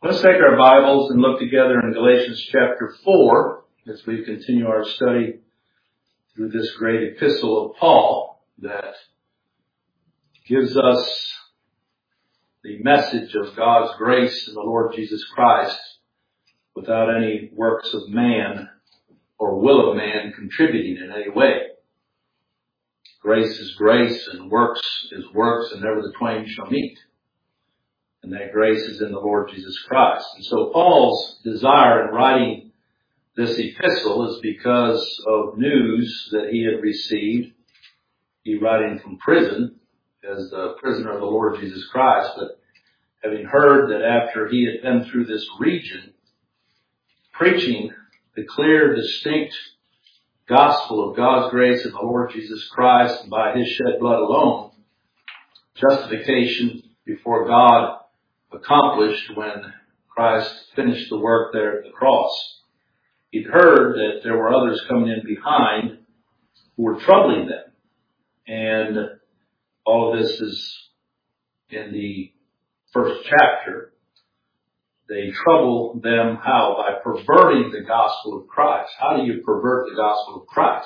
Let's take our Bibles and look together in Galatians chapter 4 as we continue our study through this great epistle of Paul that gives us the message of God's grace in the Lord Jesus Christ without any works of man or will of man contributing in any way. Grace is grace and works is works, and never the twain shall meet. And that grace is in the Lord Jesus Christ. And so Paul's desire in writing this epistle is because of news that he had received. He writing from prison as the prisoner of the Lord Jesus Christ, but having heard that after he had been through this region, preaching the clear, distinct gospel of God's grace in the Lord Jesus Christ and by his shed blood alone, justification before God accomplished when Christ finished the work there at the cross. He'd heard that there were others coming in behind who were troubling them. And all of this is in the first chapter. They trouble them how? By perverting the gospel of Christ. How do you pervert the gospel of Christ?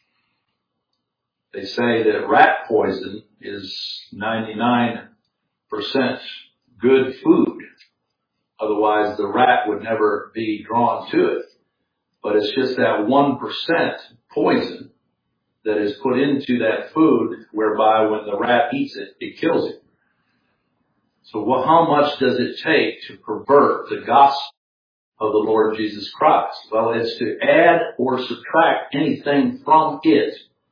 They say that rat poison is 99% good food. Otherwise, the rat would never be drawn to it. But it's just that 1% poison that is put into that food, whereby when the rat eats it, it kills it. So how much does it take to pervert the gospel of the Lord Jesus Christ? Well, it's to add or subtract anything from it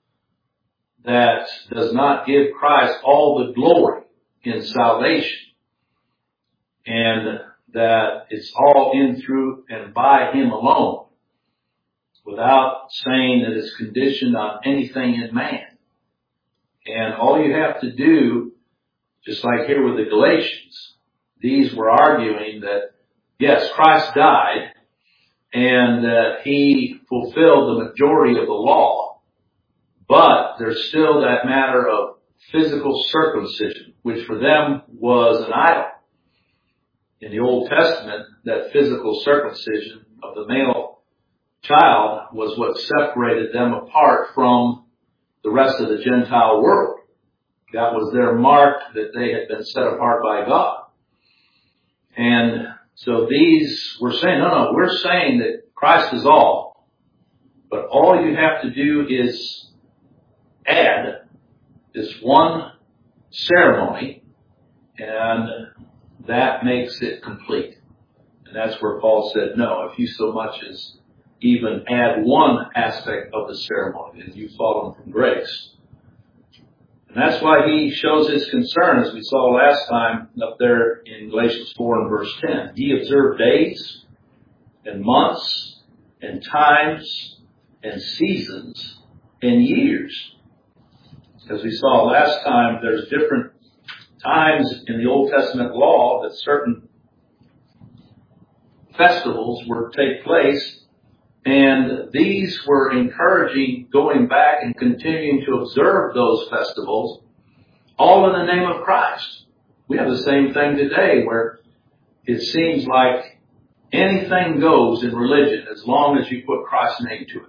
that does not give Christ all the glory in salvation. And that it's all in, through, and by him alone, without saying that it's conditioned on anything in man. And all you have to do, just like here with the Galatians, these were arguing that, yes, Christ died, and that he fulfilled the majority of the law, but there's still that matter of physical circumcision, which for them was an idol. In the Old Testament, that physical circumcision of the male child was what separated them apart from the rest of the Gentile world. That was their mark that they had been set apart by God. And so these were saying, no, we're saying that Christ is all, but all you have to do is add this one ceremony, and that makes it complete. And that's where Paul said, no, if you so much as even add one aspect of the ceremony, then you've fallen from grace. And that's why he shows his concern, as we saw last time up there in Galatians 4 and verse 10. He observed days and months and times and seasons and years. As we saw last time, there's different times in the Old Testament law that certain festivals were to take place, and these were encouraging going back and continuing to observe those festivals, all in the name of Christ. We have the same thing today, where it seems like anything goes in religion as long as you put Christ's name to it.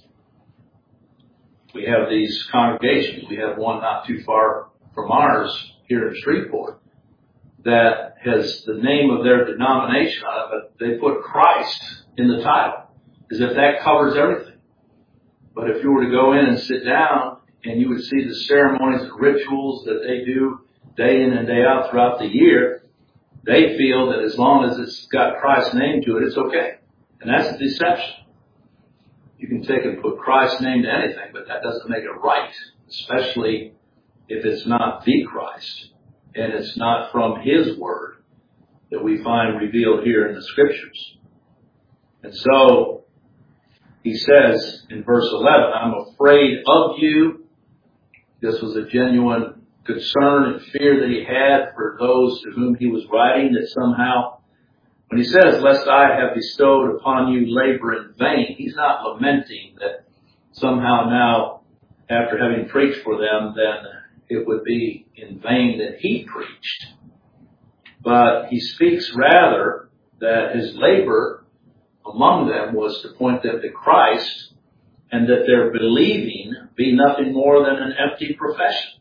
We have these congregations. We have one not too far from ours here in Shreveport that has the name of their denomination on it, but they put Christ in the title, as if that covers everything. But if you were to go in and sit down, and you would see the ceremonies and rituals that they do day in and day out throughout the year, they feel that as long as it's got Christ's name to it, it's okay. And that's a deception. You can take and put Christ's name to anything, but that doesn't make it right, especially if it's not the Christ, and it's not from his word that we find revealed here in the Scriptures. And so he says in verse 11, I'm afraid of you. This was a genuine concern and fear that he had for those to whom he was writing, that somehow, when he says, lest I have bestowed upon you labor in vain, he's not lamenting that somehow now, after having preached for them, then it would be in vain that he preached. But he speaks rather that his labor among them was to point them to Christ, and that their believing be nothing more than an empty profession.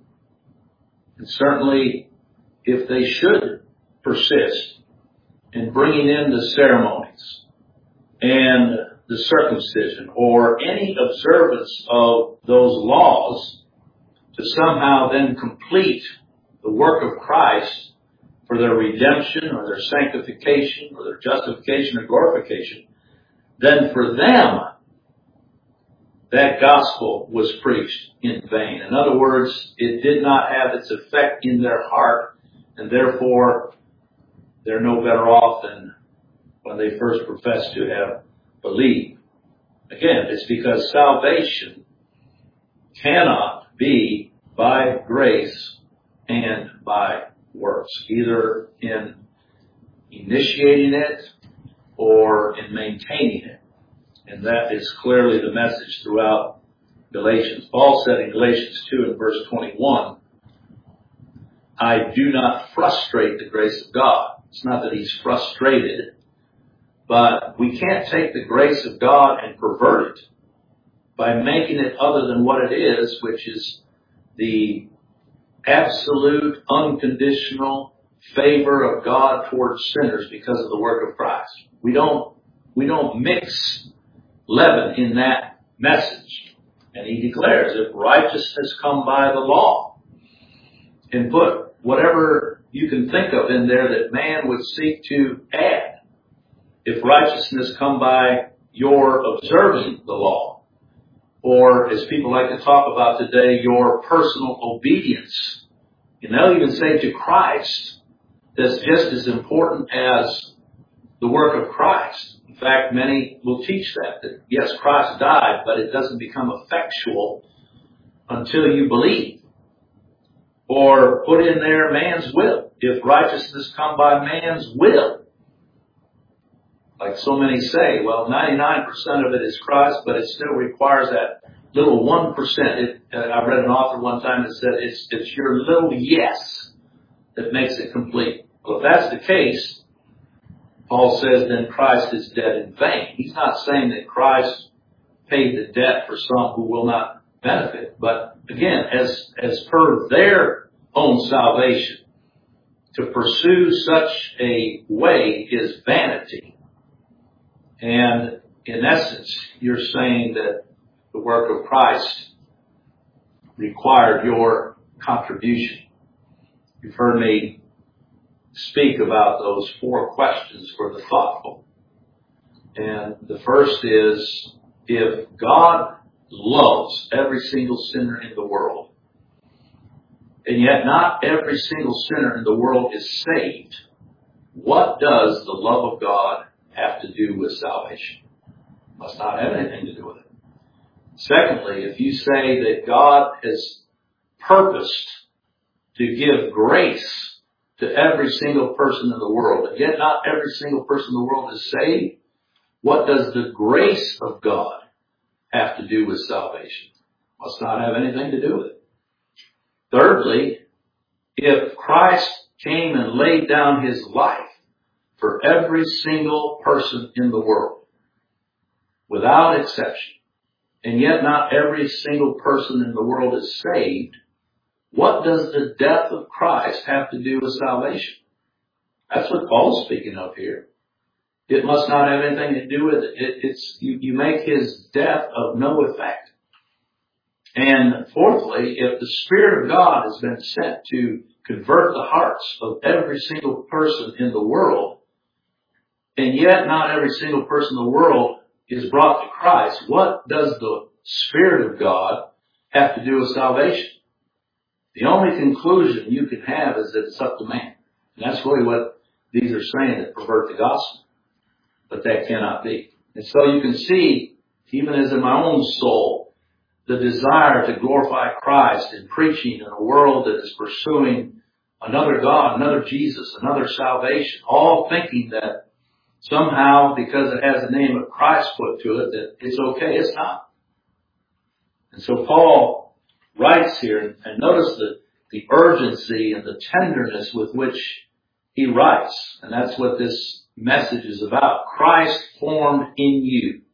And certainly, if they should persist in bringing in the ceremonies and the circumcision or any observance of those laws to somehow then complete the work of Christ for their redemption or their sanctification or their justification or glorification, then for them, that gospel was preached in vain. In other words, it did not have its effect in their heart, and therefore they're no better off than when they first professed to have believed. Again, it's because salvation cannot be by grace and by works, either in initiating it or in maintaining it. And that is clearly the message throughout Galatians. Paul said in Galatians 2 and verse 21, I do not frustrate the grace of God. It's not that he's frustrated, but we can't take the grace of God and pervert it by making it other than what it is, which is the absolute, unconditional favor of God towards sinners because of the work of Christ. We don't mix leaven in that message. And he declares, if righteousness come by the law, and put whatever you can think of in there that man would seek to add. If righteousness come by your observing the law, or as people like to talk about today, your personal obedience, and they'll even say to Christ, that's just as important as the work of Christ. In fact, many will teach that yes, Christ died, but it doesn't become effectual until you believe. Or put in there man's will. If righteousness come by man's will. Like so many say, well, 99% of it is Christ, but it still requires that little 1%. I read an author one time that said it's your little yes that makes it complete. Well, if that's the case, Paul says then Christ is dead in vain. He's not saying that Christ paid the debt for some who will not benefit. But again, as per their own salvation, to pursue such a way is vanity. And in essence, you're saying that the work of Christ required your contribution. You've heard me speak about those 4 questions for the thoughtful. And the first is, if God loves every single sinner in the world, and yet not every single sinner in the world is saved, what does the love of God have to do with salvation? It must not have anything to do with it. Secondly, if you say that God has purposed to give grace to every single person in the world, and yet not every single person in the world is saved, what does the grace of God have to do with salvation? Must not have anything to do with it. Thirdly, if Christ came and laid down his life for every single person in the world, without exception, and yet not every single person in the world is saved, what does the death of Christ have to do with salvation? That's what Paul's speaking of here. It must not have anything to do with it. You make his death of no effect. And fourthly, if the Spirit of God has been sent to convert the hearts of every single person in the world, and yet not every single person in the world is brought to Christ, what does the Spirit of God have to do with salvation? The only conclusion you can have is that it's up to man. And that's really what these are saying that pervert the gospel. But that cannot be. And so you can see, even as in my own soul, the desire to glorify Christ in preaching in a world that is pursuing another God, another Jesus, another salvation, all thinking that somehow, because it has the name of Christ put to it, that it's okay. It's not. And so Paul writes here, and notice the urgency and the tenderness with which he writes, and that's what this message is about. Christ formed in you.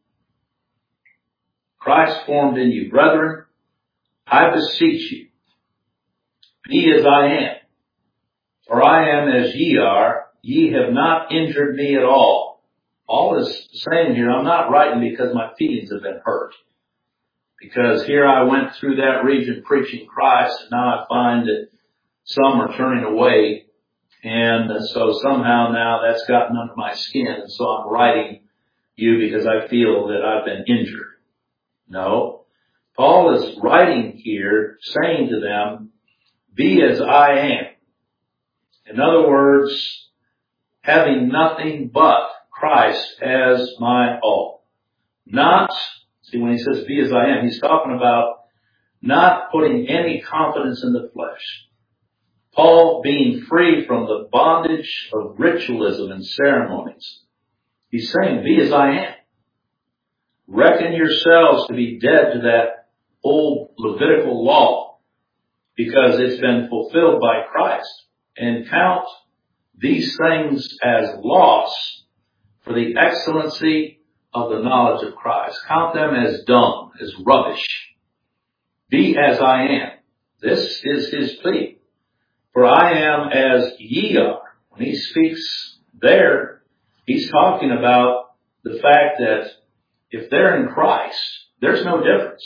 Christ formed in you. Brethren, I beseech you, be as I am. For I am as ye are. Ye have not injured me at all. Paul is saying here, I'm not writing because my feelings have been hurt. Because here I went through that region preaching Christ, and now I find that some are turning away. And so somehow now that's gotten under my skin. And so I'm writing you because I feel that I've been injured. No. Paul is writing here saying to them, be as I am. In other words, having nothing but Christ as my all. Not, see, when he says be as I am, he's talking about not putting any confidence in the flesh. Paul being free from the bondage of ritualism and ceremonies. He's saying, be as I am. Reckon yourselves to be dead to that old Levitical law because it's been fulfilled by Christ. And count these things as loss for the excellency of the knowledge of Christ. Count them as dung, as rubbish. Be as I am. This is his plea. For I am as ye are. When he speaks there, he's talking about the fact that if they're in Christ, there's no difference.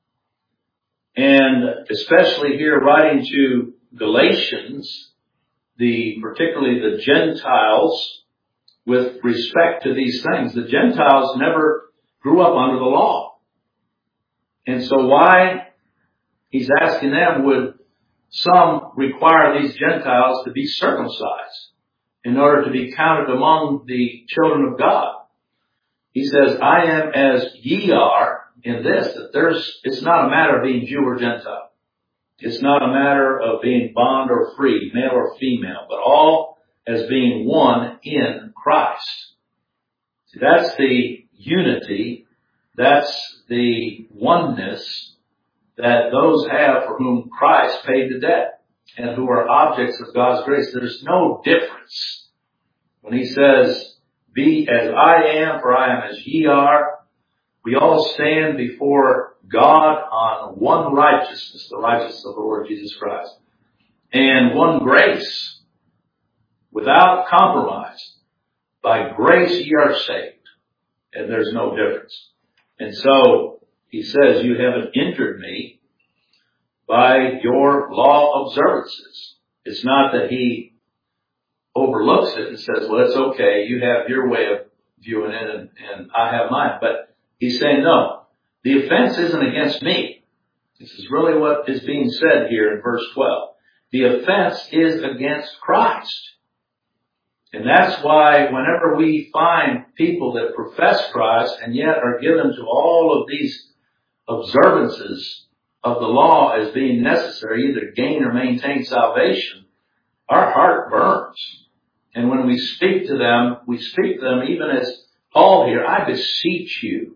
And especially here writing to Galatians, particularly the Gentiles, with respect to these things. The Gentiles never grew up under the law. And so why, he's asking them, would some require these Gentiles to be circumcised in order to be counted among the children of God? He says, I am as ye are in this, that it's not a matter of being Jew or Gentile. It's not a matter of being bond or free, male or female, but all as being one in Christ. See, that's the unity, that's the oneness that those have for whom Christ paid the debt and who are objects of God's grace. There's no difference. When he says, be as I am, for I am as ye are, we all stand before God on one righteousness, the righteousness of the Lord Jesus Christ, and one grace, without compromise. By grace ye are saved, and there's no difference. And so he says, you haven't injured me by your law observances. It's not that he overlooks it and says, well, it's okay, you have your way of viewing it and I have mine. But he's saying, no, the offense isn't against me. This is really what is being said here in verse 12. The offense is against Christ. And that's why whenever we find people that profess Christ and yet are given to all of these observances of the law as being necessary, either gain or maintain salvation, our heart burns. And when we speak to them even as Paul here, I beseech you.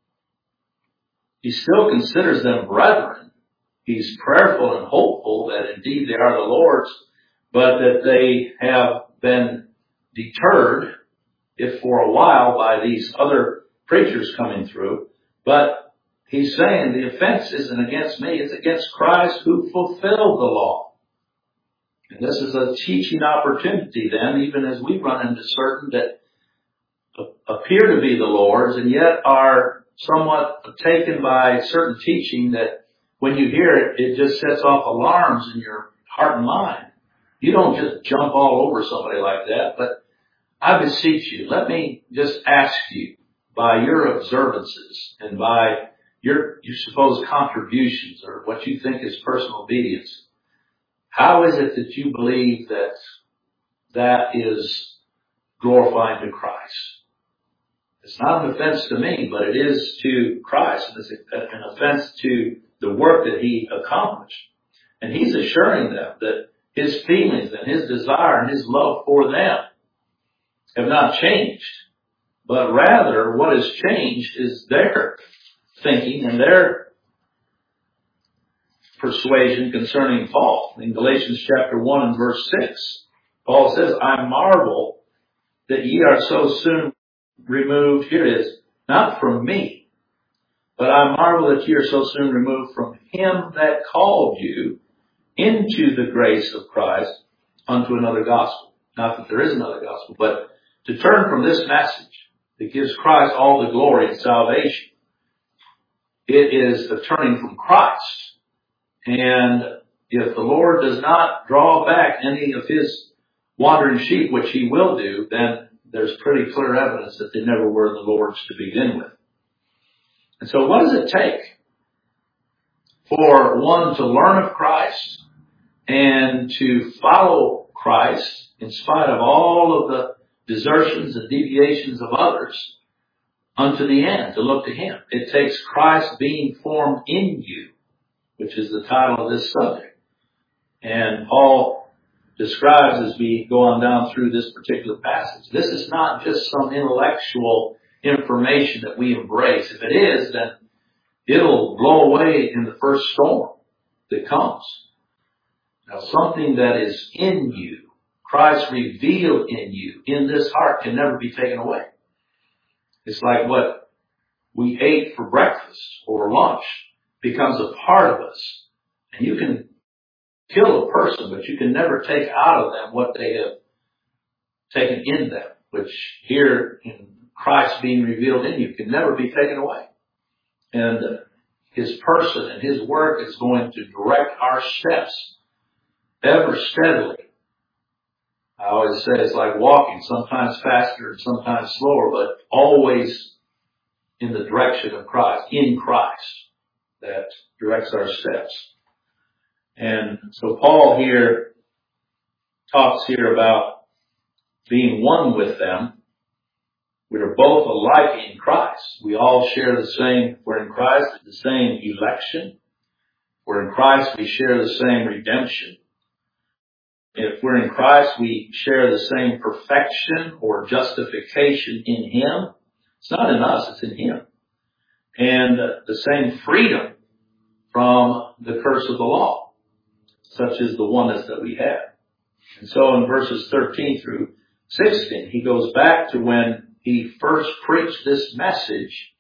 He still considers them brethren. He's prayerful and hopeful that indeed they are the Lord's, but that they have been deterred, if for a while, by these other preachers coming through. But he's saying the offense isn't against me, it's against Christ who fulfilled the law. And this is a teaching opportunity then, even as we run into certain that appear to be the Lord's and yet are somewhat taken by certain teaching that when you hear it, it just sets off alarms in your heart and mind. You don't just jump all over somebody like that, but I beseech you, let me just ask you, by your observances and by your supposed contributions or what you think is personal obedience, how is it that you believe that that is glorifying to Christ? It's not an offense to me, but it is to Christ. It's an offense to the work that he accomplished. And he's assuring them that his feelings and his desire and his love for them have not changed. But rather, what has changed is their thinking and their persuasion concerning Paul. In Galatians chapter 1 and verse 6, Paul says, I marvel that ye are so soon removed. Here it is. Not from me, but I marvel that ye are so soon removed from him that called you into the grace of Christ unto another gospel. Not that there is another gospel, but to turn from this message that gives Christ all the glory and salvation. It is a turning from Christ. And if the Lord does not draw back any of his wandering sheep, which he will do, then there's pretty clear evidence that they never were the Lord's to begin with. And so what does it take for one to learn of Christ and to follow Christ in spite of all of the desertions and deviations of others unto the end, to look to him? It takes Christ being formed in you, which is the title of this subject. And Paul describes as we go on down through this particular passage. This is not just some intellectual information that we embrace. If it is, then it'll blow away in the first storm that comes. Now, something that is in you, Christ revealed in you, in this heart, can never be taken away. It's like what we ate for breakfast or lunch becomes a part of us. And you can kill a person, but you can never take out of them what they have taken in them, which here in Christ being revealed in you can never be taken away. And his person and his work is going to direct our steps ever steadily. I always say it's like walking, sometimes faster and sometimes slower, but always in the direction of Christ, in Christ, that directs our steps. And so Paul here talks here about being one with them. We are both alike in Christ. We all share the same, we're in Christ, the same election. We're in Christ, we share the same redemption. If we're in Christ, we share the same perfection or justification in him. It's not in us, it's in him. And the same freedom from the curse of the law, such as the oneness that we have. And so in verses 13 through 16, he goes back to when he first preached this message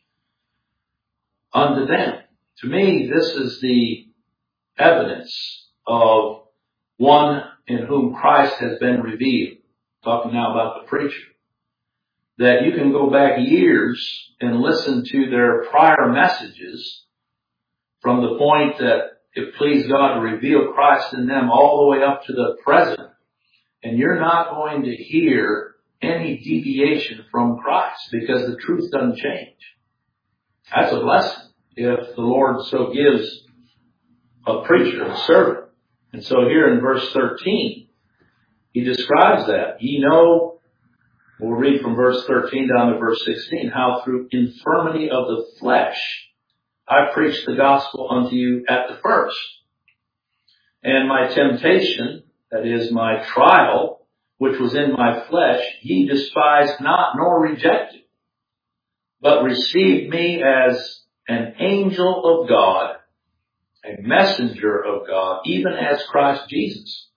unto them. To me, this is the evidence of one in whom Christ has been revealed. Talking now about the preacher. That you can go back years and listen to their prior messages from the point that it pleased God to reveal Christ in them all the way up to the present. And you're not going to hear any deviation from Christ because the truth doesn't change. That's a blessing if the Lord so gives a preacher, a servant. And so here in verse 13, he describes that. Ye know, we'll read from verse 13 down to verse 16, how through infirmity of the flesh I preached the gospel unto you at the first. And my temptation, that is my trial, which was in my flesh, ye despised not nor rejected, but received me as an angel of God, a messenger of God, even as Christ Jesus.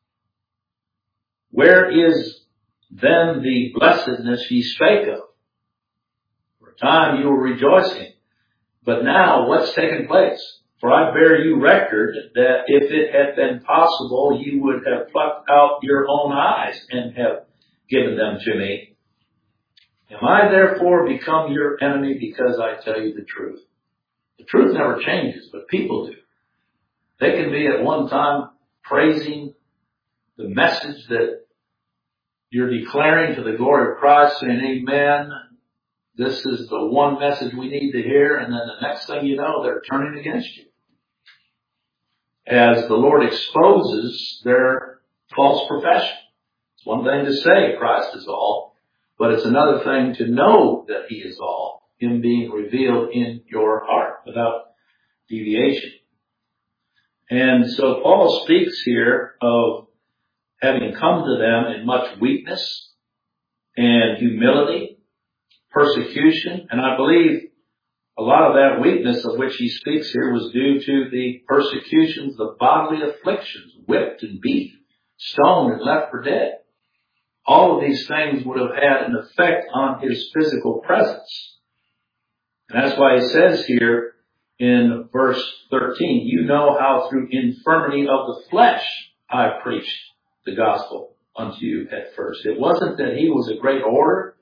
Where is then the blessedness ye spake of? For a time you were rejoicing, but now what's taken place? For I bear you record that if it had been possible, you would have plucked out your own eyes and have given them to me. Am I therefore become your enemy because I tell you the truth? The truth never changes, but people do. They can be at one time praising the message that you're declaring to the glory of Christ, saying, amen, this is the one message we need to hear. And then the next thing you know, they're turning against you. As the Lord exposes their false profession. It's one thing to say Christ is all, but it's another thing to know that he is all, him being revealed in your heart without deviation. And so Paul speaks here of having come to them in much weakness and humility, persecution, and I believe a lot of that weakness of which he speaks here was due to the persecutions, the bodily afflictions, whipped and beat, stoned and left for dead. all of these things would have had an effect on his physical presence. And that's why he says here in verse 13, you know how through infirmity of the flesh I preached the gospel unto you at first. It wasn't that he was a great orator.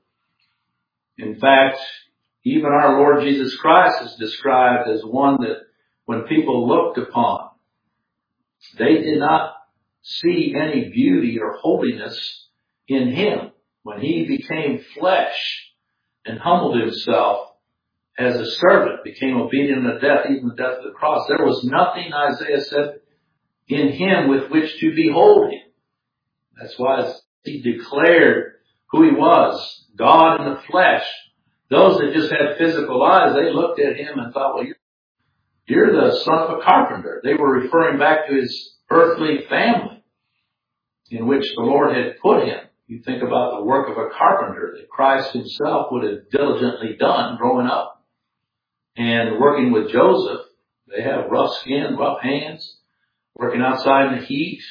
In fact, even our Lord Jesus Christ is described as one that when people looked upon, they did not see any beauty or holiness in him. When he became flesh and humbled himself as a servant, became obedient unto death, even the death of the cross, there was nothing, Isaiah said, in him with which to behold him. That's why he declared who he was, God in the flesh. Those that just had physical eyes, they looked at him and thought, well, you're the son of a carpenter. They were referring back to his earthly family in which the Lord had put him. You think about the work of a carpenter that Christ himself would have diligently done growing up. And working with Joseph, they have rough skin, rough hands, working outside in the heat,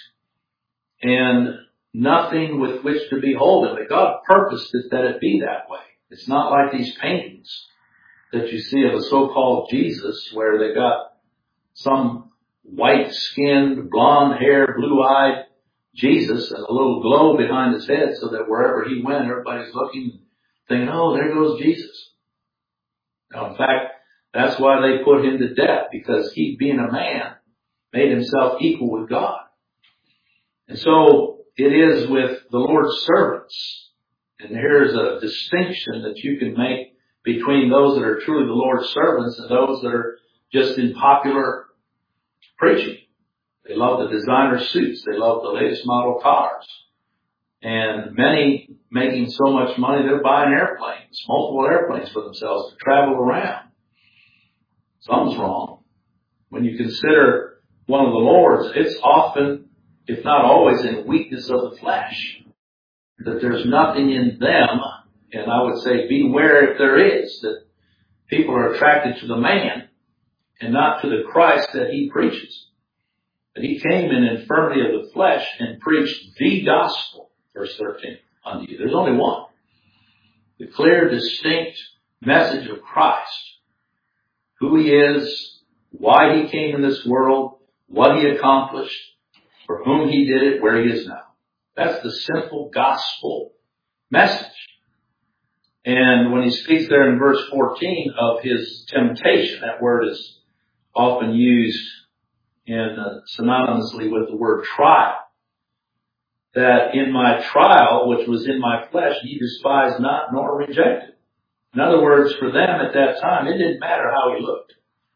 and nothing with which to behold him. But God purposed it that it be that way. It's not like these paintings that you see of a so-called Jesus where they got some white-skinned, blonde-haired, blue-eyed Jesus and a little glow behind his head so that wherever he went, everybody's looking, thinking, oh, there goes Jesus. Now, in fact, that's why they put him to death, because he, being a man, made himself equal with God. And so it is with the Lord's servants. And here's a distinction that you can make between those that are truly the Lord's servants and those that are just in popular preaching. They love the designer suits. They love the latest model cars. And many making so much money, they're buying airplanes, multiple airplanes for themselves to travel around. Something's wrong. When you consider one of the Lord's, it's often, if not always, in weakness of the flesh. That there's nothing in them, and I would say beware if there is, that people are attracted to the man and not to the Christ that he preaches. But he came in infirmity of the flesh and preached the gospel, verse 13, unto you. There's only one. The clear, distinct message of Christ. Who he is, why he came in this world, what he accomplished, for whom he did it, where he is now. That's the simple gospel message. And when he speaks there in verse 14 of his temptation, that word is often used synonymously with the word trial. That in my trial, which was in my flesh, ye despised not nor rejected. In other words, for them at that time, it didn't matter how he looked.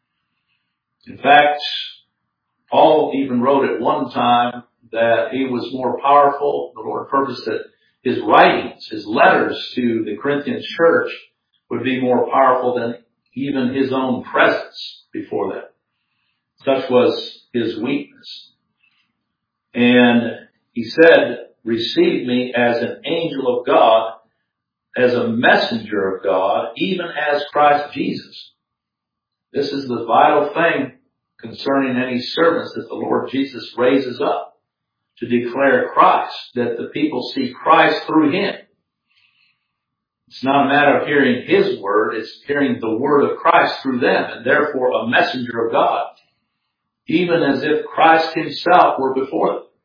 In fact, Paul even wrote at one time that he was more powerful. The Lord purposed that his writings, his letters to the Corinthian church would be more powerful than even his own presence before them. Such was his weakness. And he said, receive me as an angel of God, as a messenger of God, even as Christ Jesus. This is the vital thing concerning any servants that the Lord Jesus raises up to declare Christ, that the people see Christ through him. It's not a matter of hearing his word, it's hearing the word of Christ through them, and therefore a messenger of God, even as if Christ himself were before them.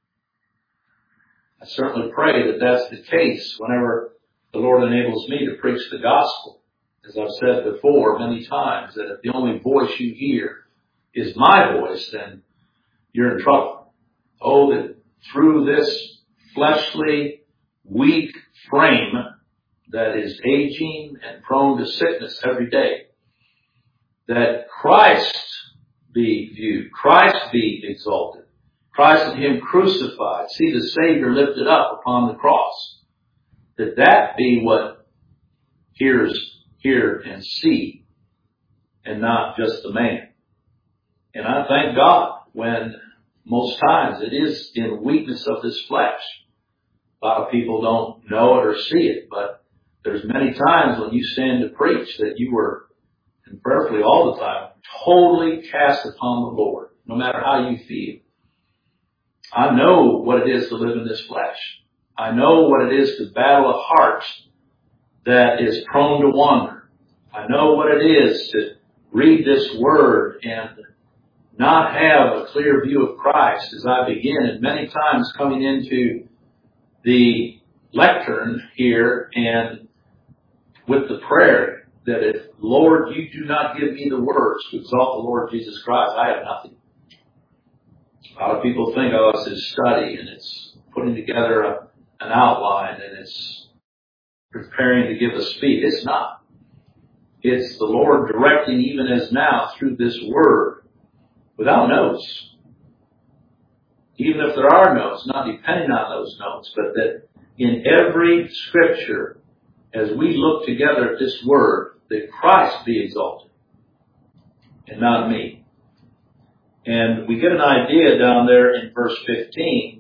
I certainly pray that that's the case whenever the Lord enables me to preach the gospel. As I've said before many times, that if the only voice you hear is my voice, then you're in trouble. Oh, that through this fleshly, weak frame that is aging and prone to sickness every day, that Christ be viewed, Christ be exalted, Christ and him crucified, see the Savior lifted up upon the cross, that be what hearers hear and see, and not just the man. And I thank God when most times it is in weakness of this flesh. A lot of people don't know it or see it, but there's many times when you stand to preach that you were, and prayerfully all the time, totally cast upon the Lord, no matter how you feel. I know what it is to live in this flesh. I know what it is to battle a heart that is prone to wander. I know what it is to read this word and not have a clear view of Christ as I begin, and many times coming into the lectern here and with the prayer that if, Lord, you do not give me the words to exalt the Lord Jesus Christ, I have nothing. A lot of people think, oh, it's his study and it's putting together an outline and it's preparing to give a speech. It's not. It's the Lord directing even as now through this word without notes. Even if there are notes, not depending on those notes, but that in every scripture, as we look together at this word, that Christ be exalted and not me. And we get an idea down there in verse 15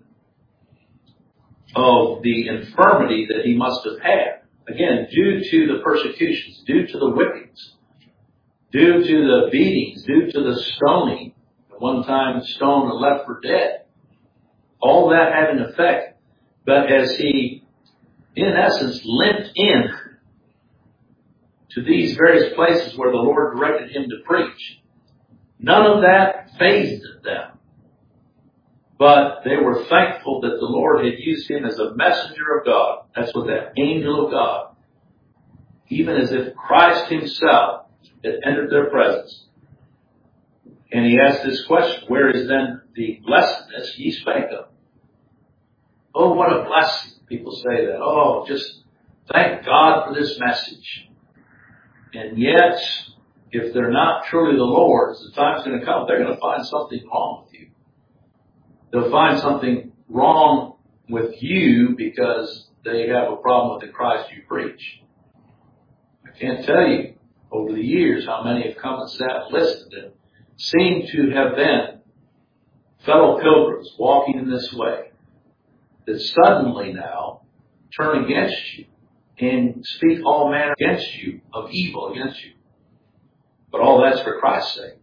of the infirmity that he must have had. Again, due to the persecutions, due to the whippings, due to the beatings, due to the stoning, at one time stoned and left for dead. All that had an effect. But as he, in essence, limped in to these various places where the Lord directed him to preach, none of that fazed them. But they were thankful that the Lord had used him as a messenger of God. That's what that angel of God. Even as if Christ himself had entered their presence. And he asked this question, where is then the blessedness ye spake of? Oh, what a blessing. People say that. Oh, just thank God for this message. And yet, if they're not truly the Lord's, the time's going to come, they're going to find something wrong with you. They'll find something wrong with you because they have a problem with the Christ you preach. I can't tell you over the years how many have come and sat and listened and seem to have been fellow pilgrims walking in this way that suddenly now turn against you and speak all manner against you of evil against you. But all that's for Christ's sake.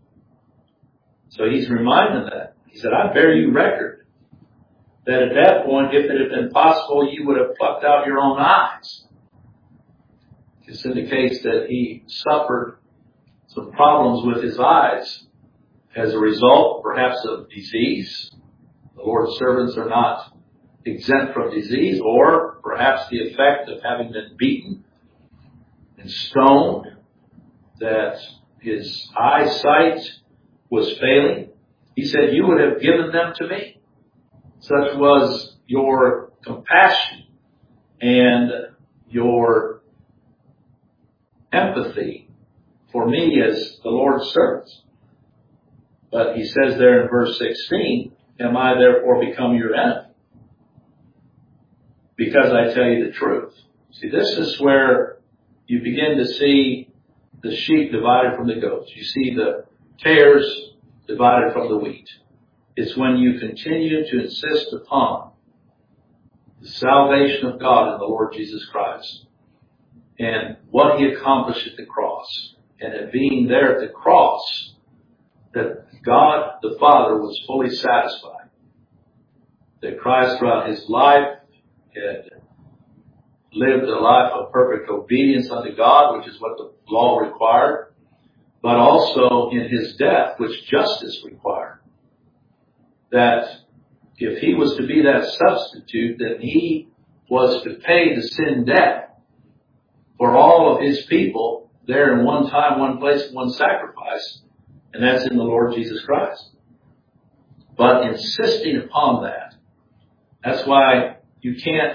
So he's reminding them that. He said, I bear you record that at that point, if it had been possible, you would have plucked out your own eyes. This indicates that he suffered some problems with his eyes as a result, perhaps, of disease. The Lord's servants are not exempt from disease, or perhaps the effect of having been beaten and stoned, that his eyesight was failing. He said, you would have given them to me. Such was your compassion and your empathy for me as the Lord's servants. But he says there in verse 16, am I therefore become your enemy? Because I tell you the truth. See, this is where you begin to see the sheep divided from the goats. You see the tares divided from the wheat. It's when you continue to insist upon the salvation of God in the Lord Jesus Christ and what he accomplished at the cross, and it being there at the cross that God the Father was fully satisfied. That Christ throughout his life had lived a life of perfect obedience unto God, which is what the law required, but also in his death, which justice required. That if he was to be that substitute, then he was to pay the sin debt for all of his people there in one time, one place, one sacrifice, and that's in the Lord Jesus Christ. But insisting upon that, that's why you can't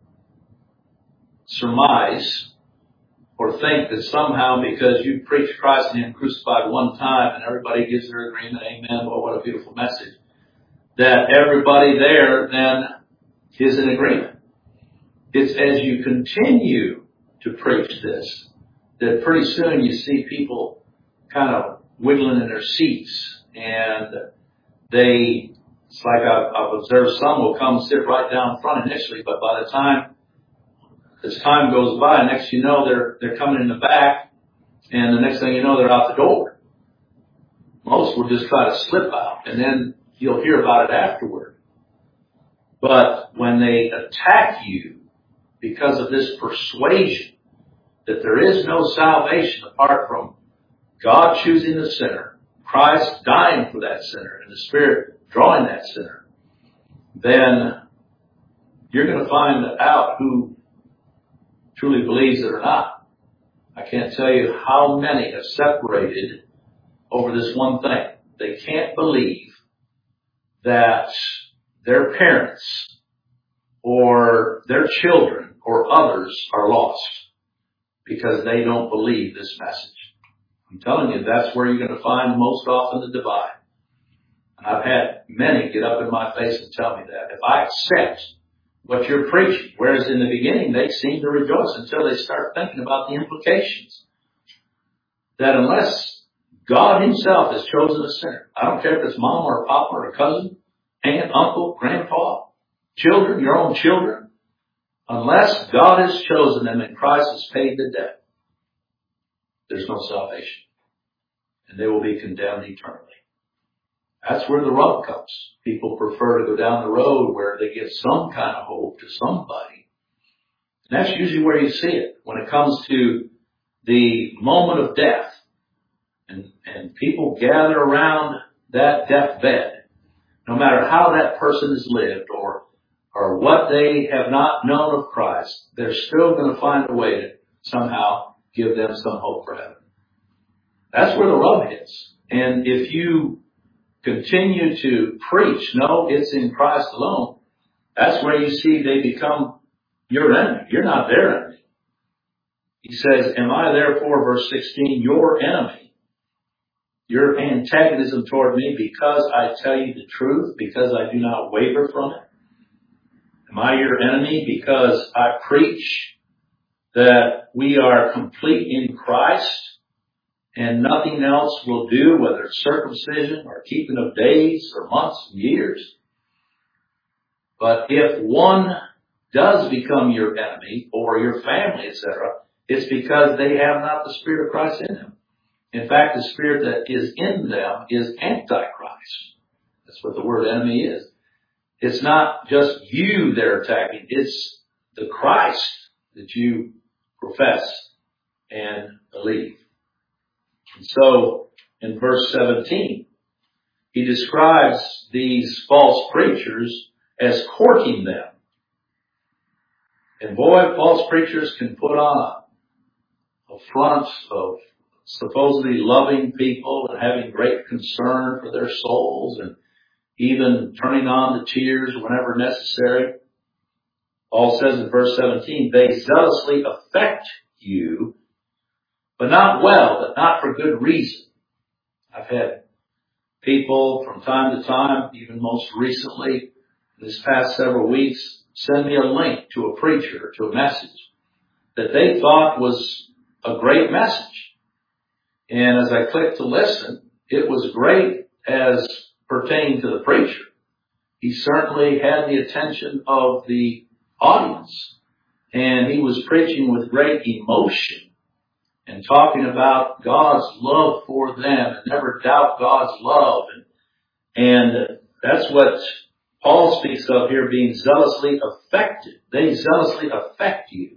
surmise or think that somehow because you preach Christ and him crucified one time and everybody gives their agreement, amen, well, what a beautiful message, that everybody there then is in agreement. It's as you continue to preach this that pretty soon you see people kind of wiggling in their seats, and it's like I've observed, some will come sit right down front initially, but by the time as time goes by, next you know they're coming in the back, and the next thing you know they're out the door. Most will just try to slip out, and then you'll hear about it afterward. But when they attack you because of this persuasion that there is no salvation apart from God choosing the sinner, Christ dying for that sinner, and the Spirit drawing that sinner, then you're going to find out who truly believes it or not. I can't tell you how many have separated over this one thing. They can't believe that their parents or their children or others are lost because they don't believe this message. I'm telling you, that's where you're going to find most often the divide. And I've had many get up in my face and tell me that. If I accept what you're preaching, whereas in the beginning they seem to rejoice until they start thinking about the implications. That unless God himself has chosen a sinner, I don't care if it's mom or papa or a cousin, aunt, uncle, grandpa, children, your own children, unless God has chosen them and Christ has paid the debt, there's no salvation. And they will be condemned eternally. That's where the rub comes. People prefer to go down the road where they get some kind of hope to somebody. And that's usually where you see it. When it comes to the moment of death, and people gather around that deathbed, no matter how that person has lived or what they have not known of Christ, they're still going to find a way to somehow give them some hope for heaven. That's where the rub hits. And if you continue to preach, no, it's in Christ alone, that's where you see they become your enemy. You're not their enemy. He says, am I therefore, verse 16, your enemy? Your antagonism toward me because I tell you the truth, because I do not waver from it? Am I your enemy because I preach that we are complete in Christ and nothing else will do, whether it's circumcision or keeping of days or months and years? But if one does become your enemy or your family, etc., it's because they have not the Spirit of Christ in them. In fact, the spirit that is in them is Antichrist. That's what the word enemy is. It's not just you they're attacking. It's the Christ that you profess and believe. And so, in verse 17, he describes these false preachers as courting them. And boy, false preachers can put on a front of supposedly loving people and having great concern for their souls and even turning on the tears whenever necessary. Paul says in verse 17, they zealously affect you, but not well, but not for good reason. I've had people from time to time, even most recently, this past several weeks, send me a link to a preacher, to a message that they thought was a great message. And as I clicked to listen, it was great as pertaining to the preacher. He certainly had the attention of the audience, and he was preaching with great emotion and talking about God's love for them and never doubt God's love. And that's what Paul speaks of here, being zealously affected. They zealously affect you.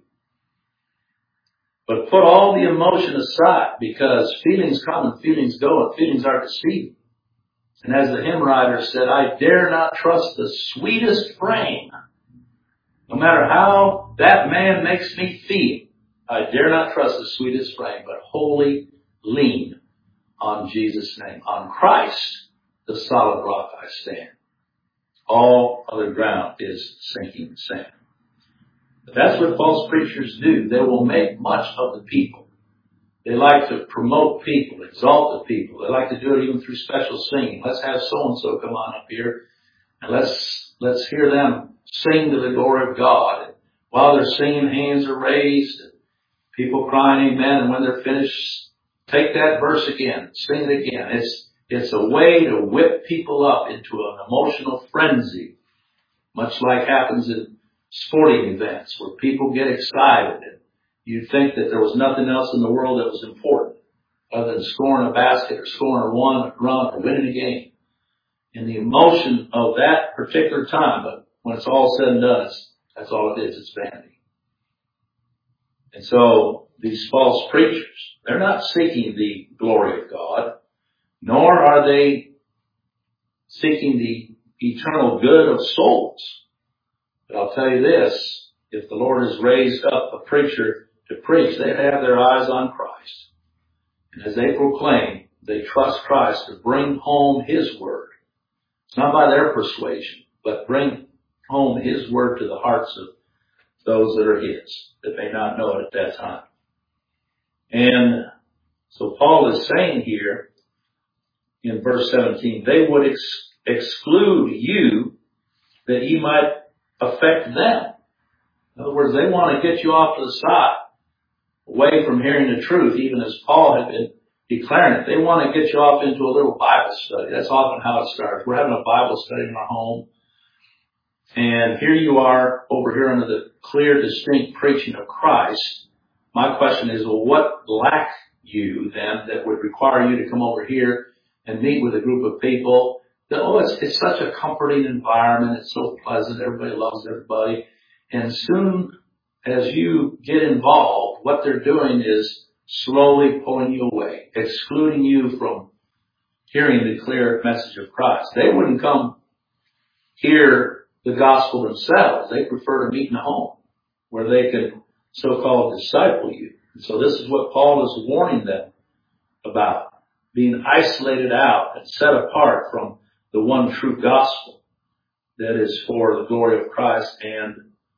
But put all the emotion aside, because feelings come and feelings go, and feelings are deceiving. And as the hymn writer said, I dare not trust the sweetest frame. No matter how that man makes me feel, I dare not trust the sweetest frame, but wholly lean on Jesus' name. On Christ, the solid rock I stand. All other ground is sinking sand. But that's what false preachers do. They will make much of the people. They like to promote people, exalt the people. They like to do it even through special singing. Let's have so-and-so come on up here and let's hear them sing to the glory of God. And while they're singing, hands are raised, and people crying amen. And when they're finished, take that verse again, sing it again. It's a way to whip people up into an emotional frenzy, much like happens in sporting events where people get excited and you'd think that there was nothing else in the world that was important other than scoring a basket or scoring a run or winning a game. And the emotion of that particular time, but when it's all said and done, that's all it is. It's vanity. And so these false preachers, they're not seeking the glory of God, nor are they seeking the eternal good of souls. But I'll tell you this, if the Lord has raised up a preacher to preach, they have their eyes on Christ. And as they proclaim, they trust Christ to bring home His word. It's not by their persuasion, but bring home His word to the hearts of those that are His, that may not know it at that time. And so Paul is saying here in verse 17, they would exclude you that ye might affect them. In other words, they want to get you off to the side, away from hearing the truth, even as Paul had been declaring it. They want to get you off into a little Bible study. That's often how it starts. We're having a Bible study in our home, and here you are over here under the clear, distinct preaching of Christ. My question is, well, what lack you then that would require you to come over here and meet with a group of people? It's such a comforting environment. It's so pleasant. Everybody loves everybody. And soon as you get involved, what they're doing is slowly pulling you away, excluding you from hearing the clear message of Christ. They wouldn't come hear the gospel themselves. They prefer to meet in a home where they can so-called disciple you. And so this is what Paul is warning them about, being isolated out and set apart from the one true gospel that is for the glory of Christ and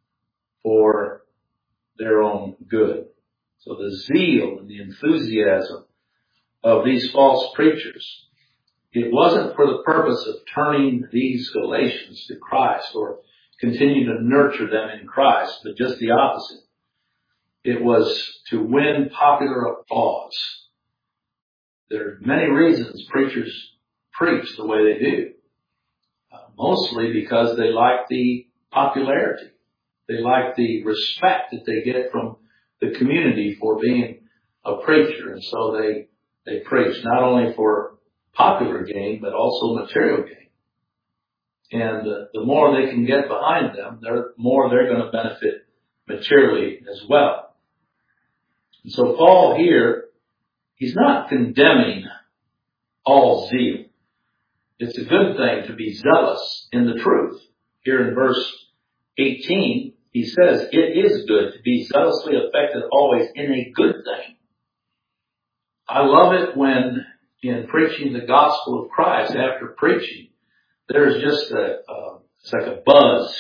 for their own good. So the zeal and the enthusiasm of these false preachers, it wasn't for the purpose of turning these Galatians to Christ or continue to nurture them in Christ, but just the opposite. It was to win popular applause. There are many reasons preachers preach the way they do. Mostly because they like the popularity. They like the respect that they get from the community for being a preacher. And so they preach not only for popular gain, but also material gain. And the more they can get behind them, the more they're going to benefit materially as well. And so Paul here, he's not condemning all zeal. It's a good thing to be zealous in the truth. Here in verse 18, he says, it is good to be zealously affected always in a good thing. I love it when in preaching the gospel of Christ, after preaching, there's just it's like a buzz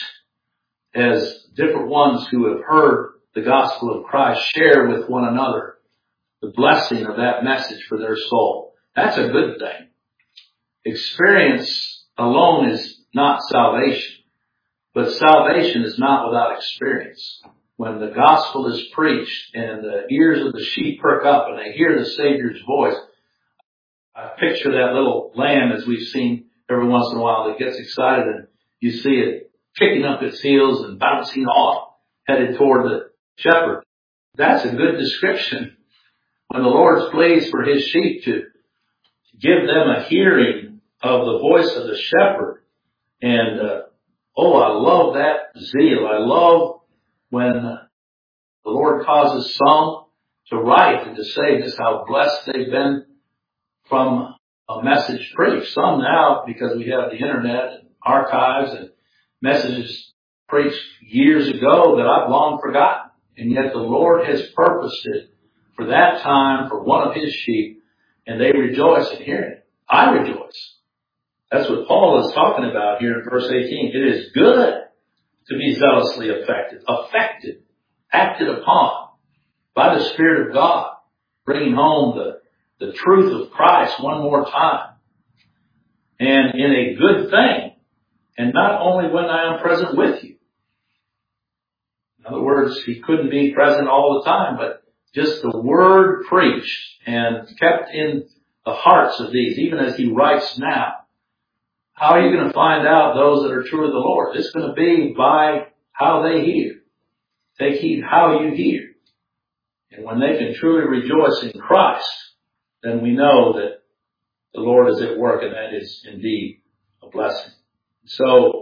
as different ones who have heard the gospel of Christ share with one another the blessing of that message for their soul. That's a good thing. Experience alone is not salvation, but salvation is not without experience. When the gospel is preached and the ears of the sheep perk up and they hear the Savior's voice, I picture that little lamb, as we've seen every once in a while, that gets excited and you see it kicking up its heels and bouncing off, headed toward the shepherd. That's a good description. When the Lord's pleased for His sheep to give them a hearing of the voice of the shepherd. And, I love that zeal. I love when the Lord causes some to write and to say just how blessed they've been from a message preached. Some now, because we have the internet and archives and messages preached years ago that I've long forgotten. And yet the Lord has purposed it for that time for one of His sheep, and they rejoice in hearing it. I rejoice. That's what Paul is talking about here in verse 18. It is good to be zealously affected, acted upon by the Spirit of God, bringing home the truth of Christ one more time. And in a good thing, and not only when I am present with you. In other words, he couldn't be present all the time, but just the word preached and kept in the hearts of these, even as he writes now. How are you going to find out those that are true of the Lord? It's going to be by how they hear. Take heed how you hear. And when they can truly rejoice in Christ, then we know that the Lord is at work, and that is indeed a blessing. So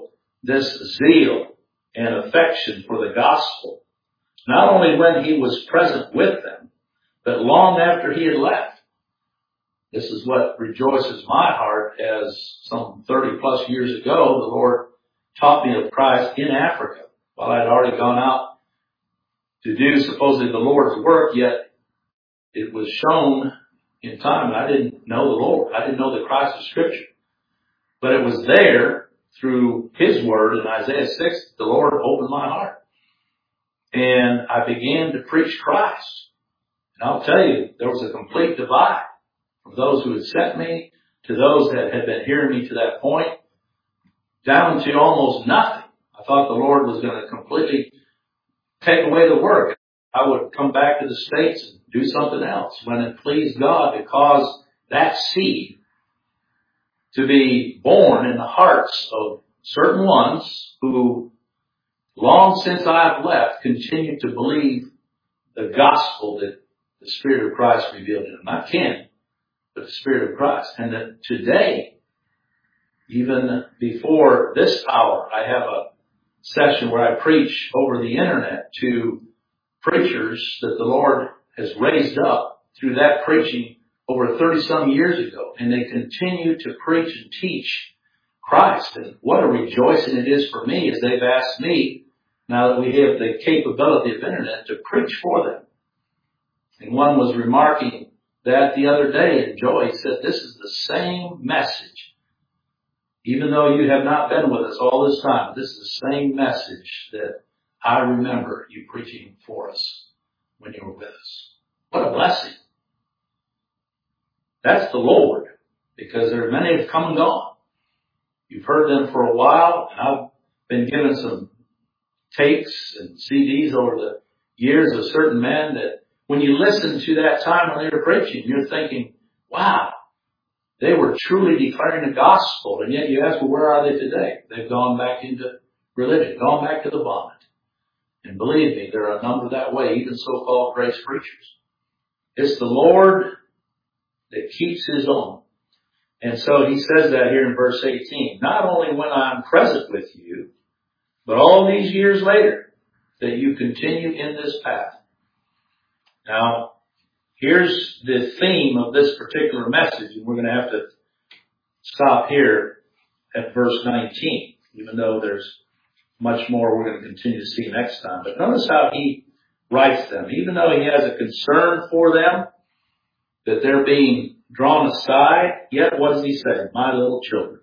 this zeal and affection for the gospel, not only when he was present with them, but long after he had left. This is what rejoices my heart, as some 30 plus years ago, the Lord taught me of Christ in Africa, while I had already gone out to do supposedly the Lord's work, yet it was shown in time, and I didn't know the Lord. I didn't know the Christ of Scripture. But it was there through His Word in Isaiah 6, the Lord opened my heart. And I began to preach Christ. And I'll tell you, there was a complete divide from those who had sent me to those that had been hearing me to that point, down to almost nothing. I thought the Lord was going to completely take away the work. I would come back to the States and do something else, when it pleased God to cause that seed to be born in the hearts of certain ones who, long since I have left, continue to believe the gospel that the Spirit of Christ revealed in them. Not Ken, but the Spirit of Christ. And that today, even before this hour, I have a session where I preach over the internet to preachers that the Lord has raised up through that preaching over 30-some years ago. And they continue to preach and teach Christ. And what a rejoicing it is for me as they've asked me, now that we have the capability of internet, to preach for them. And one was remarking that the other day in Joy. He said, this is the same message. Even though you have not been with us all this time, this is the same message that I remember you preaching for us when you were with us. What a blessing. That's the Lord, because there are many have come and gone. You've heard them for a while, and I've been given some tapes and CDs over the years of certain men that when you listen to that time when they were preaching, you're thinking, wow, they were truly declaring the gospel. And yet you ask, well, where are they today? They've gone back into religion, gone back to the vomit. And believe me, there are a number that way, even so-called grace preachers. It's the Lord that keeps His own. And so He says that here in verse 18. Not only when I'm present with you, but all these years later, that you continue in this path. Now, here's the theme of this particular message, and we're going to have to stop here at verse 19, even though there's much more we're going to continue to see next time. But notice how he writes them. Even though he has a concern for them, that they're being drawn aside, yet what does he say? My little children.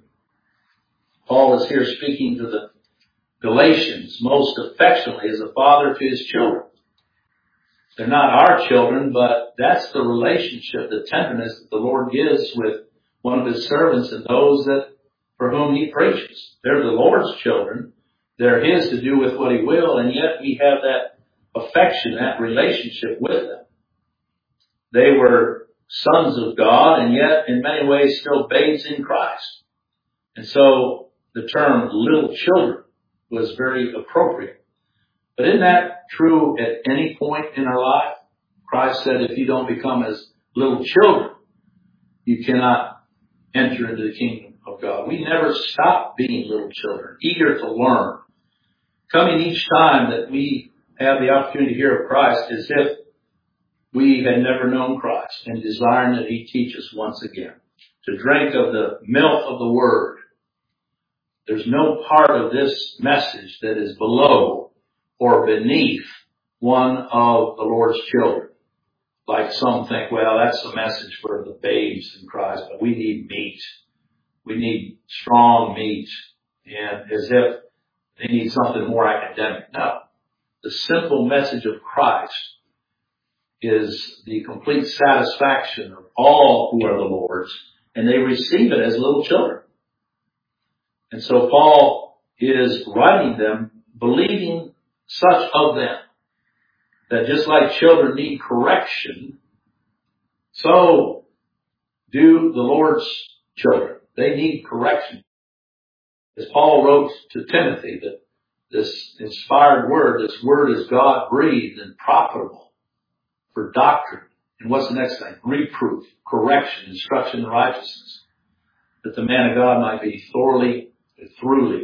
Paul is here speaking to the Galatians most affectionately as a father to his children. They're not our children, but that's the relationship, the tenderness that the Lord gives with one of His servants and those that for whom He preaches. They're the Lord's children. They're His to do with what He will, and yet we have that affection, that relationship with them. They were sons of God, and yet in many ways still babes in Christ. And so the term little children was very appropriate. But isn't that true at any point in our life? Christ said, if you don't become as little children, you cannot enter into the kingdom of God. We never stop being little children, eager to learn. Coming each time that we have the opportunity to hear of Christ as if we had never known Christ, and desiring that He teach us once again to drink of the milk of the Word. There's no part of this message that is below or beneath one of the Lord's children. Like some think, well, that's a message for the babes in Christ, but we need meat. We need strong meat. And as if they need something more academic. No. The simple message of Christ is the complete satisfaction of all who are the Lord's, and they receive it as little children. And so Paul is writing them, believing such of them, that just like children need correction, so do the Lord's children. They need correction. As Paul wrote to Timothy, that this inspired word, this word is God-breathed and profitable for doctrine. And what's the next thing? Reproof, correction, instruction in righteousness. That the man of God might be thoroughly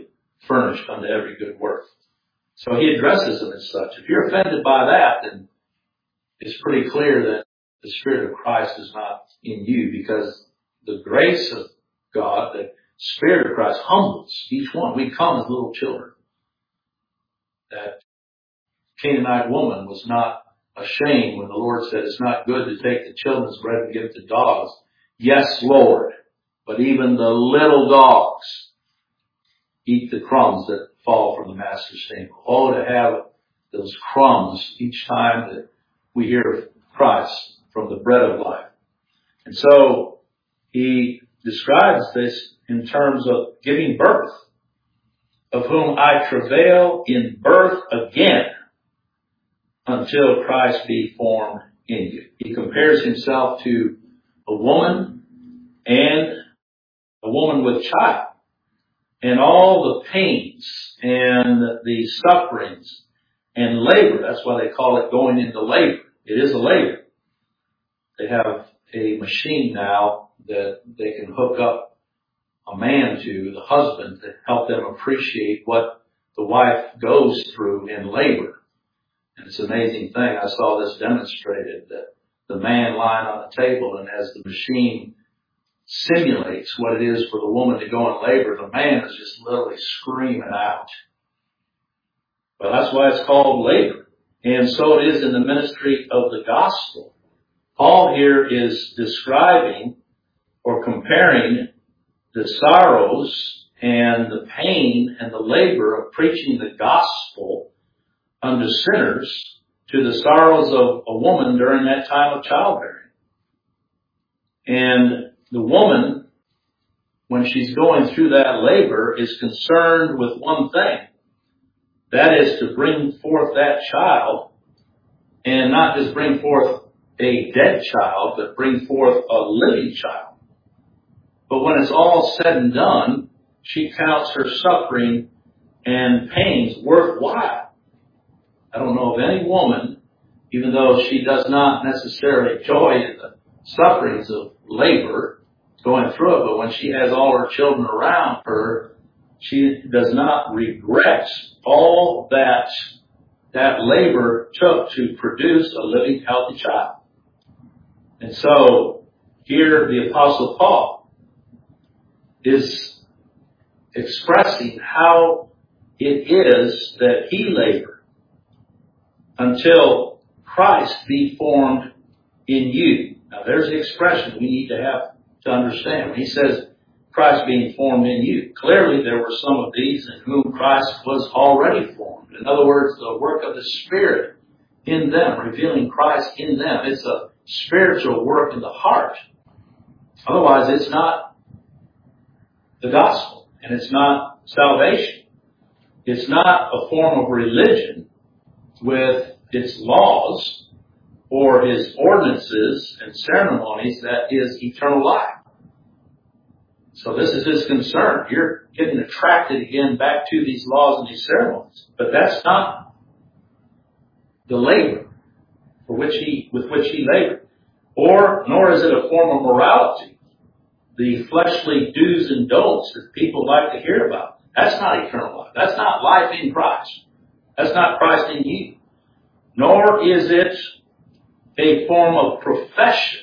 furnished unto every good work. So he addresses them as such. If you're offended by that, then it's pretty clear that the Spirit of Christ is not in you, because the grace of God, the Spirit of Christ humbles each one. We come as little children. That Canaanite woman was not ashamed when the Lord said it's not good to take the children's bread and give it to dogs. Yes, Lord, but even the little dogs eat the crumbs that fall from the Master's table. Oh, to have those crumbs each time that we hear of Christ from the bread of life. And so he describes this in terms of giving birth, of whom I travail in birth again until Christ be formed in you. He compares himself to a woman and a woman with child, and all the pains and the sufferings and labor. That's why they call it going into labor. It is a labor. They have a machine now that they can hook up a man to, the husband, to help them appreciate what the wife goes through in labor. And it's an amazing thing. I saw this demonstrated, that the man lying on the table, and as the machine simulates what it is for the woman to go in labor, the man is just literally screaming out. But that's why it's called labor. And so it is in the ministry of the gospel. Paul here is describing or comparing the sorrows and the pain and the labor of preaching the gospel unto sinners to the sorrows of a woman during that time of childbearing. And the woman, when she's going through that labor, is concerned with one thing. That is to bring forth that child, and not just bring forth a dead child, but bring forth a living child. But when it's all said and done, she counts her suffering and pains worthwhile. I don't know of any woman, even though she does not necessarily joy in the sufferings of labor, going through it, but when she has all her children around her, she does not regret all that labor took to produce a living, healthy child. And so here the Apostle Paul is expressing how it is that he labored until Christ be formed in you. Now there's the expression we need to have to understand. When he says Christ being formed in you, clearly there were some of these in whom Christ was already formed. In other words, the work of the Spirit in them, revealing Christ in them. It's a spiritual work in the heart. Otherwise, it's not the gospel, and it's not salvation. It's not a form of religion with its laws or its ordinances and ceremonies that is eternal life. So this is his concern. You're getting attracted again back to these laws and these ceremonies. But that's not the labor with which he labored. Nor is it a form of morality. The fleshly do's and don'ts that people like to hear about. That's not eternal life. That's not life in Christ. That's not Christ in you. Nor is it a form of profession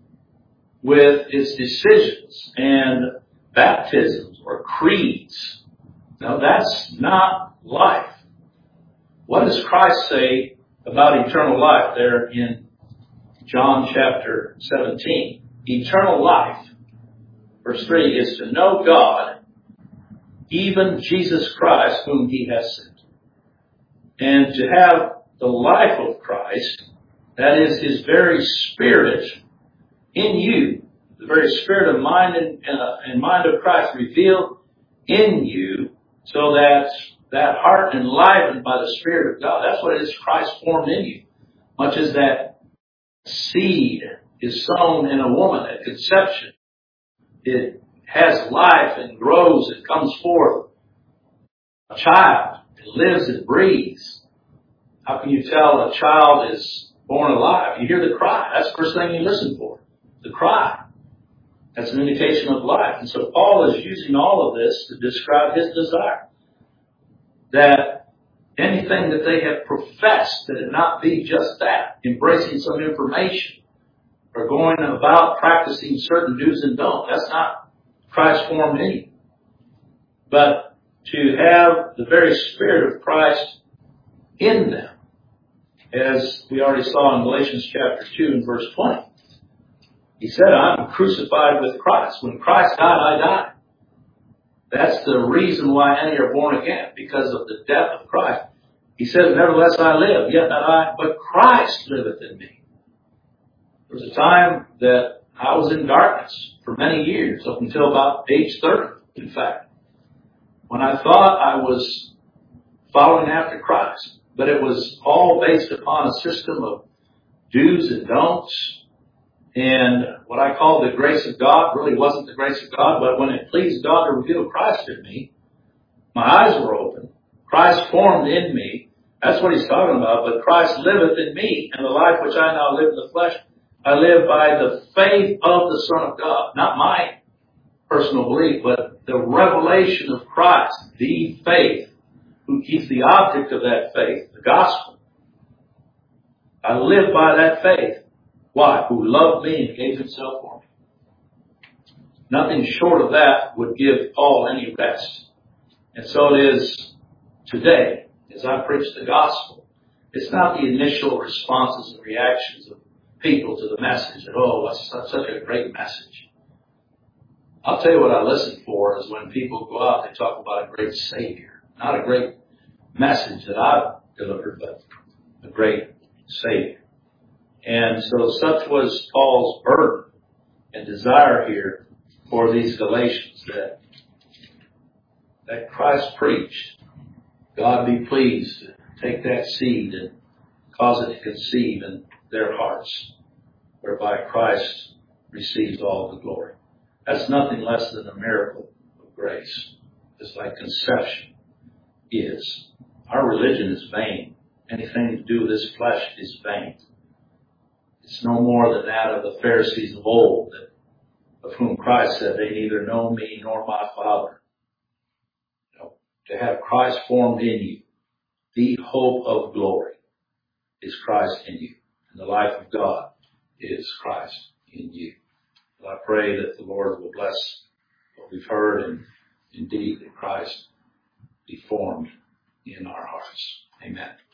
with its decisions and baptisms or creeds. Now that's not life. What does Christ say about eternal life there in John chapter 17? Eternal life, verse 3, is to know God, even Jesus Christ, whom he has sent. And to have the life of Christ, that is his very Spirit in you, the very Spirit of mind and mind of Christ revealed in you, so that heart enlivened by the Spirit of God. That's what it is, Christ formed in you. Much as that seed is sown in a woman at conception, it has life and grows and comes forth a child. It lives and breathes. How can you tell a child is born alive? You hear the cry. That's the first thing you listen for. The cry. That's an indication of life. And so Paul is using all of this to describe his desire. that anything that they have professed, that it not be just that, embracing some information or going about practicing certain do's and don'ts. That's not Christ formed in you. But to have the very Spirit of Christ in them, as we already saw in Galatians chapter 2 and verse 20. He said, I'm crucified with Christ. When Christ died, I died. That's the reason why any are born again, because of the death of Christ. He says, nevertheless I live, yet not I, but Christ liveth in me. There was a time that I was in darkness for many years, up until about age 30, in fact, when I thought I was following after Christ. But it was all based upon a system of do's and don'ts. And what I call the grace of God really wasn't the grace of God, but when it pleased God to reveal Christ in me, my eyes were open. Christ formed in me. That's what he's talking about. But Christ liveth in me, and the life which I now live in the flesh, I live by the faith of the Son of God. Not my personal belief, but the revelation of Christ, the faith. He's the object of that faith, the gospel. I live by that faith. Why? Who loved me and gave himself for me. Nothing short of that would give Paul any rest. And so it is today, as I preach the gospel. It's not the initial responses and reactions of people to the message that, oh, that's such a great message. I'll tell you what I listen for is when people go out, they talk about a great Savior. Not a great message that I've delivered, but a great Savior. And so such was Paul's burden and desire here for these Galatians, that Christ preached. God be pleased to take that seed and cause it to conceive in their hearts, whereby Christ receives all the glory. That's nothing less than a miracle of grace. It's like conception is. Our religion is vain. Anything to do with this flesh is vain. It's no more than that of the Pharisees of old, of whom Christ said, they neither know me nor my Father. No. To have Christ formed in you, the hope of glory, is Christ in you. And the life of God is Christ in you. And I pray that the Lord will bless what we've heard, and indeed that Christ be formed in our hearts. Amen.